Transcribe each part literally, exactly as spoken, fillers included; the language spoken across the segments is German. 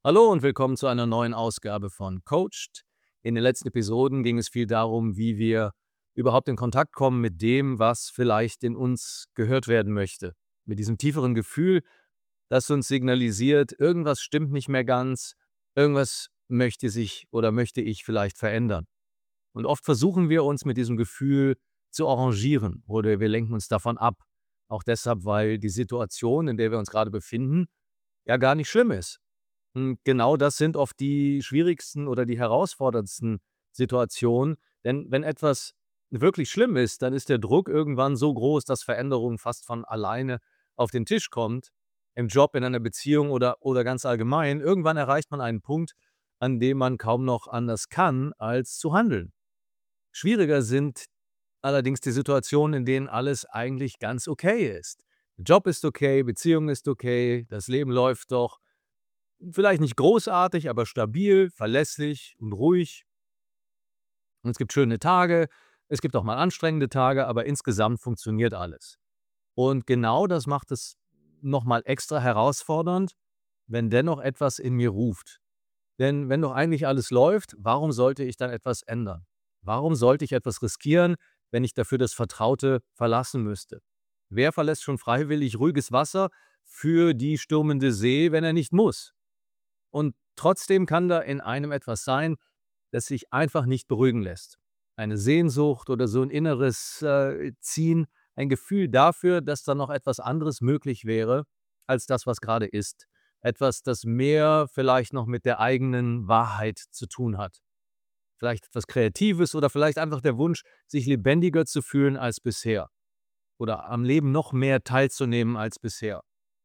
Hallo und willkommen zu einer neuen Ausgabe von Coached. In den letzten Episoden ging es viel darum, wie wir überhaupt in Kontakt kommen mit dem, was vielleicht in uns gehört werden möchte. Mit diesem tieferen Gefühl, das uns signalisiert, irgendwas stimmt nicht mehr ganz, irgendwas möchte sich oder möchte ich vielleicht verändern. Und oft versuchen wir uns mit diesem Gefühl zu arrangieren oder wir lenken uns davon ab. Auch deshalb, weil die Situation, in der wir uns gerade befinden, ja gar nicht schlimm ist. Hm, genau das sind oft die schwierigsten oder die herausforderndsten Situationen, denn wenn etwas wirklich schlimm ist, dann ist der Druck irgendwann so groß, dass Veränderung fast von alleine auf den Tisch kommt. Im Job, in einer Beziehung oder oder ganz allgemein. Irgendwann erreicht man einen Punkt, an dem man kaum noch anders kann, als zu handeln. Schwieriger sind allerdings die Situationen, in denen alles eigentlich ganz okay ist. Der Job ist okay, Beziehung ist okay, das Leben läuft doch. Vielleicht nicht großartig, aber stabil, verlässlich und ruhig. Und es gibt schöne Tage, es gibt auch mal anstrengende Tage, aber insgesamt funktioniert alles. Und genau das macht es noch mal extra herausfordernd, wenn dennoch etwas in mir ruft. Denn wenn doch eigentlich alles läuft, warum sollte ich dann etwas ändern? Warum sollte ich etwas riskieren, wenn ich dafür das Vertraute verlassen müsste? Wer verlässt schon freiwillig ruhiges Wasser für die stürmende See, wenn er nicht muss? Und trotzdem kann da in einem etwas sein, das sich einfach nicht beruhigen lässt. Eine Sehnsucht oder so ein inneres, äh, Ziehen, ein Gefühl dafür, dass da noch etwas anderes möglich wäre als das, was gerade ist. Etwas, das mehr vielleicht noch mit der eigenen Wahrheit zu tun hat. Vielleicht etwas Kreatives oder vielleicht einfach der Wunsch, sich lebendiger zu fühlen als bisher oder am Leben noch mehr teilzunehmen als bisher.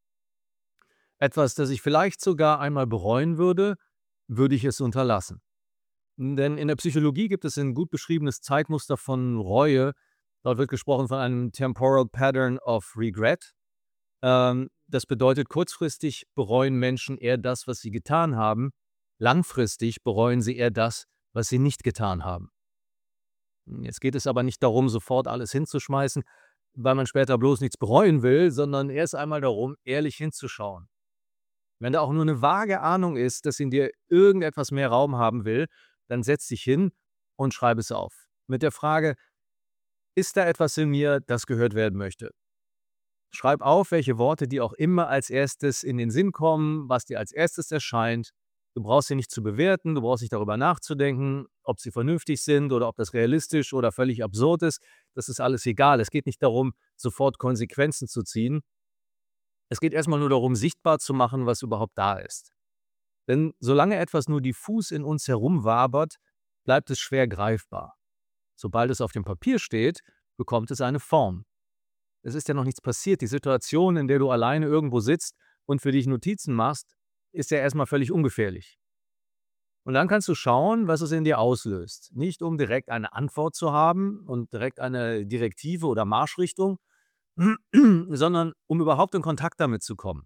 Etwas, das ich vielleicht sogar einmal bereuen würde, würde ich es unterlassen. Denn in der Psychologie gibt es ein gut beschriebenes Zeitmuster von Reue. Dort wird gesprochen von einem Temporal Pattern of Regret. Ähm, das bedeutet, kurzfristig bereuen Menschen eher das, was sie getan haben. Langfristig bereuen sie eher das, was sie nicht getan haben. Jetzt geht es aber nicht darum, sofort alles hinzuschmeißen, weil man später bloß nichts bereuen will, sondern erst einmal darum, ehrlich hinzuschauen. Wenn da auch nur eine vage Ahnung ist, dass in dir irgendetwas mehr Raum haben will, dann setz dich hin und schreib es auf. Mit der Frage: „Ist da etwas in mir, das gehört werden möchte?“ Schreib auf, welche Worte dir auch immer als Erstes in den Sinn kommen, was dir als Erstes erscheint. Du brauchst sie nicht zu bewerten, du brauchst nicht darüber nachzudenken, ob sie vernünftig sind oder ob das realistisch oder völlig absurd ist. Das ist alles egal. Es geht nicht darum, sofort Konsequenzen zu ziehen. Es geht erst mal nur darum, sichtbar zu machen, was überhaupt da ist. Denn solange etwas nur diffus in uns herumwabert, bleibt es schwer greifbar. Sobald es auf dem Papier steht, bekommt es eine Form. Es ist ja noch nichts passiert. Die Situation, in der du alleine irgendwo sitzt und für dich Notizen machst, ist ja erstmal völlig ungefährlich. Und dann kannst du schauen, was es in dir auslöst. Nicht um direkt eine Antwort zu haben und direkt eine Direktive oder Marschrichtung, sondern um überhaupt in Kontakt damit zu kommen.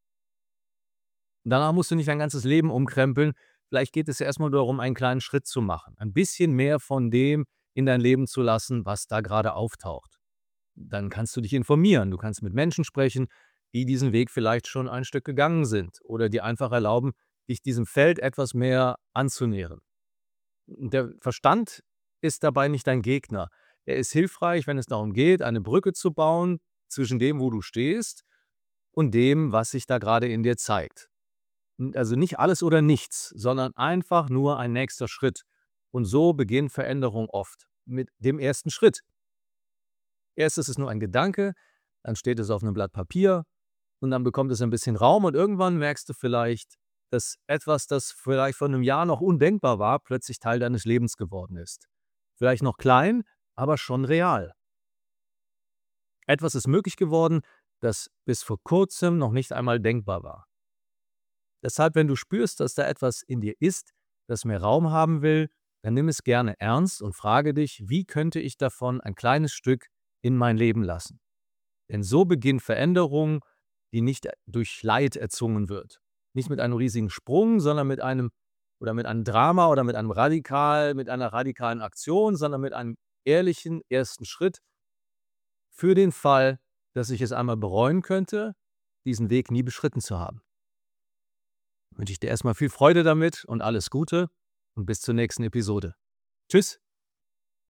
Danach musst du nicht dein ganzes Leben umkrempeln. Vielleicht geht es ja erst mal darum, einen kleinen Schritt zu machen. Ein bisschen mehr von dem in dein Leben zu lassen, was da gerade auftaucht. Dann kannst du dich informieren. Du kannst mit Menschen sprechen, die diesen Weg vielleicht schon ein Stück gegangen sind oder dir einfach erlauben, dich diesem Feld etwas mehr anzunähern. Der Verstand ist dabei nicht dein Gegner. Er ist hilfreich, wenn es darum geht, eine Brücke zu bauen zwischen dem, wo du stehst und dem, was sich da gerade in dir zeigt. N also nicht alles oder nichts, sondern einfach nur ein nächster Schritt. Und so beginnt Veränderung oft mit dem ersten Schritt. Erst ist es nur ein Gedanke, dann steht es auf einem Blatt Papier und dann bekommt es ein bisschen Raum und irgendwann merkst du vielleicht, dass etwas, das vielleicht vor einem Jahr noch undenkbar war, plötzlich Teil deines Lebens geworden ist. Vielleicht noch klein, aber schon real. Etwas ist möglich geworden, das bis vor Kurzem noch nicht einmal denkbar war. Deshalb, wenn du spürst, dass da etwas in dir ist, das mehr Raum haben will, dann nimm es gerne ernst und frage dich: „Wie könnte ich davon ein kleines Stück in mein Leben lassen?“ Denn so beginnt Veränderung, die nicht durch Leid erzwungen wird. Nicht mit einem riesigen Sprung, sondern mit einem oder mit einem Drama oder mit einem radikal mit einer radikalen Aktion, sondern mit einem ehrlichen ersten Schritt für den Fall, dass ich es einmal bereuen könnte, diesen Weg nie beschritten zu haben. wünsche ich dir erstmal viel Freude damit und alles Gute und bis zur nächsten Episode. Tschüss.